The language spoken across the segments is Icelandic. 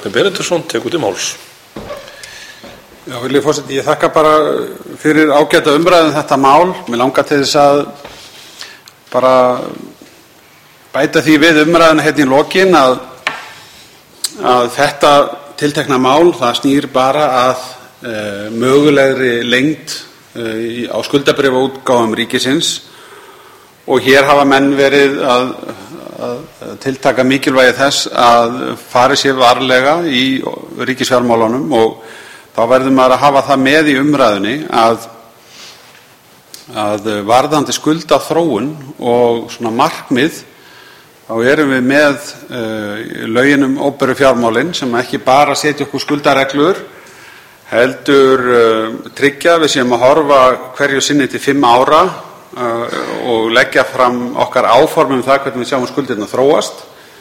Bjarni Benediktsson tekur til máls. Já, virðulegi forseti, ég þakka bara fyrir ágæta umræðu þetta mál. Mig langar til þess að bara bæta því við umræðuna hérna í lokin að þetta tiltekna mál, það snýr bara að mögulegri lengd á skuldabréfaútgáfum ríkisins og hér hafa menn verið að tiltaka mikilvægi þess að fari sér varlega í ríkisfjármálunum og þá verður maður að hafa það með í umræðunni að varðandi skuldaþróun og svona markmið þá erum við með lögin opinberu fjármálin sem ekki bara setja okkur skuldareglur heldur tryggja við séum að horfa hverju sinni til 5 ára og leggja fram okkar áform það hvernig við sjáum skuldirnar þróast.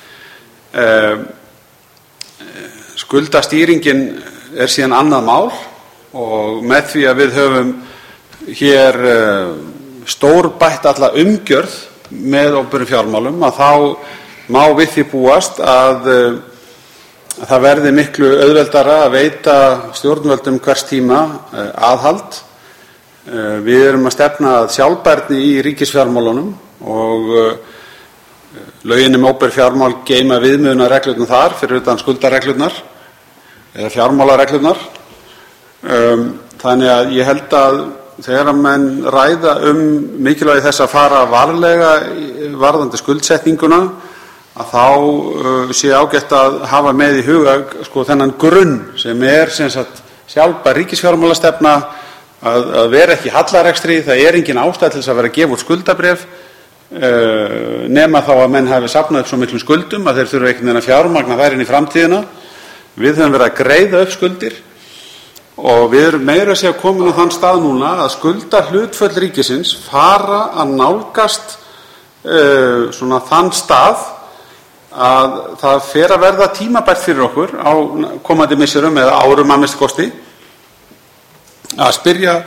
Skuldastýringin síðan annað mál og með því að við höfum hér stórbætt alla umgjörð með opinberum fjármálum að þá má við því búast að það verði miklu auðveldara að veita stjórnvöldum hvers tíma aðhald. Við erum að stefna að sjálfbærni í ríkisfjármálunum og lögin opinber fjármál geyma viðmiðunarreglurnar þar fyrir utan skuldareglurnar eða fjármálareglurnar. Þannig að ég held að þegar menn ræða mikilvægi þess að fara varlega varðandi skuldsetninguna að þá sé ágætt að hafa með í huga þennan grunn sem sem sagt sjálfbær ríkisfjármálastefna að vera ekki hallarekstri. Það engin ástæða til þess að vera að gefa út skuldabréf nema þá að menn hafi safnað upp svo miklum skuldum að þeir þurfa einhvern veginn að fjármagna þær inn í framtíðina. Við höfum verið að greiða upp skuldir og við erum meira að segja komin á þann stað núna að skuldahlutföll ríkisins fara að nálgast svona þann stað að það fer að verða tímabært fyrir okkur á komandi misserum eða árum að minnsta kosti að spyrja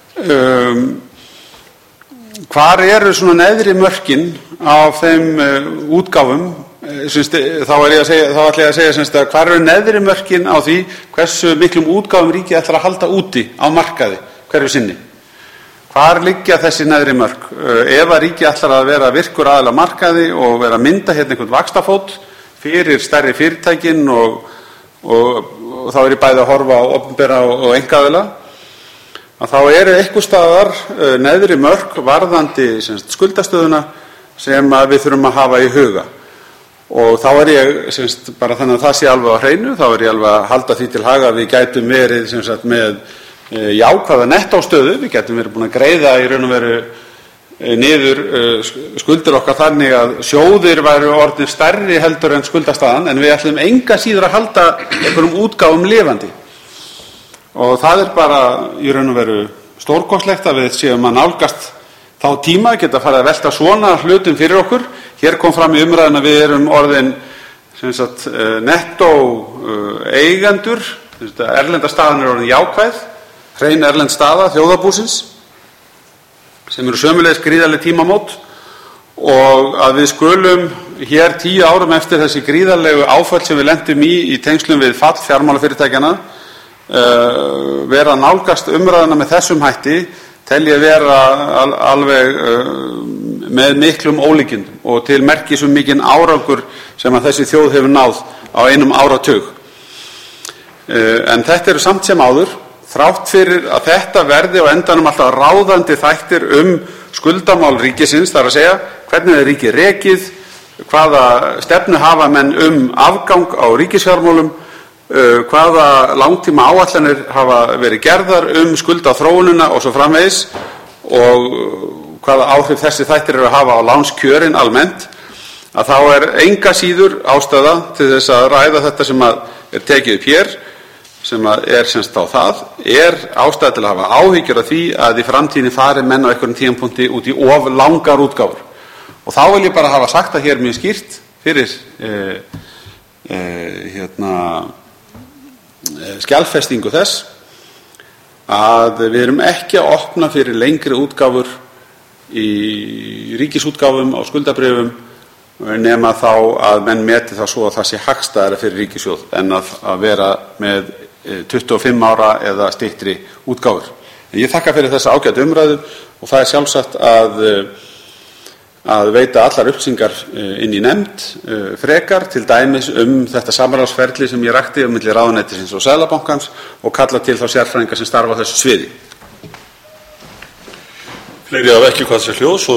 hvar eru svona neðri mörkin á þeim útgáfum. Þá ætla ég að segja hvar eru neðri mörkin á því hversu miklum útgáfum ríkið ætlar að halda úti á markaði hverju sinni. Hvar liggja þessi neðri mörk? Ef að ríkið ætlar að vera virkur aðila á markaði og vera að mynda hérna einhvern vaxtafót fyrir stærri fyrirtækin og þá ég bæði að horfa á opinbera og einkaaðila að þá eru einhvers staðar neðri mörk varðandi skuldastöðuna sem við þurfum að hafa í huga. Og þá ég bara þannig að það sé alveg á hreinu, þá ég alveg að halda því til haga að við gætum verið með jákvæða nettóstöðu, við gætum verið búin að greiða í raun og veru niður skuldir okkar þannig að sjóðir væru orðnir stærri heldur en skuldastaðan en við ætlum enga síður að halda einhverjum útgáfum lifandi. Og það bara í raun og veru stórkostlegt að við séum að nálgast þá tíma geta farið að velta svona hlutum fyrir okkur. Hér kom fram í umræðuna að við erum orðin nettó eigendur, erlenda staðan orðin jákvæð, hrein erlend staða þjóðarbúsins sem eru sömuleiðis gríðarleg tímamót og að við skulum hér 10 árum eftir þessi gríðarlegu áföll sem við lentum í tengslum við fall fjármálafyrirtækjanna vera að nálgast umræðuna með þessum hætti tel ég vera alveg með miklum ólíkindum og til merkis mikinn árangur sem að þessi þjóð hefur náð á einum áratug. En þetta eru samt sem áður þrátt fyrir að þetta verði á endanum alltaf ráðandi þættir skuldamál ríkisins, þar að segja hvernig er ríkið rekið, hvaða stefnu hafa menn afgang á ríkisfjármálum, hvaða langtíma áætlanir hafa verið gerðar skuldaþróunina og svo framvegis og hvaða áhrif þessi þættir eru að hafa á lánskjörin almennt, að þá enga síður ástæða til þess að ræða þetta sem er tekið upp hér, sem semst á það, ástæða til að hafa áhyggjur af því að í framtíðinni fari menn á einhverjum tímapunkti út í of langar útgáfur. Og þá vil ég bara hafa sagt það hér mjög skýrt fyrir skjalfestingu þess að við erum ekki að opna fyrir lengri útgáfur í ríkisútgáfum á skuldabréfum nema þá að menn meti það svo að það sé hagstæðara fyrir ríkissjóð en að vera með 25 ára eða styttri útgáfur. Ég þakka fyrir þessa ágætu umræðu og það er sjálfsagt að veita allar upplýsingar inn í nefnd frekar, til dæmis þetta samráðsferli sem ég rakti milli ráðuneytisins og Seðlabankans og kalla til þá sérfræðinga sem starfa á þessu sviði. Fleiri hafa ekki kvað sér hljóðs.